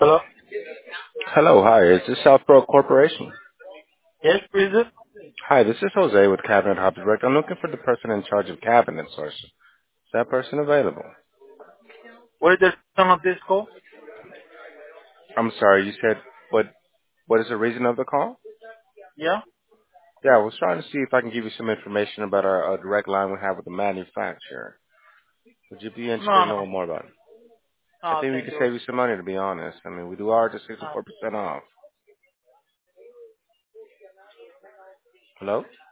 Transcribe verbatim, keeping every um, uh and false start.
Hello? Hello, hi. Is this Southborough Corporation? Yes, who is it? Hi, this is Jose with Cabinet Hub Direct. I'm looking for the person in charge of cabinet sourcing. Is that person available? What is the reason of this call? I'm sorry, you said what? What is the reason of the call? Yeah? Yeah, I was trying to see if I can give you some information about our, our direct line we have with the manufacturer. Would you be interested No, in no. knowing more about it? I No, think we thank could you. save you some money, to be honest. I mean, we do ours at Uh, sixty-four percent off. Hello?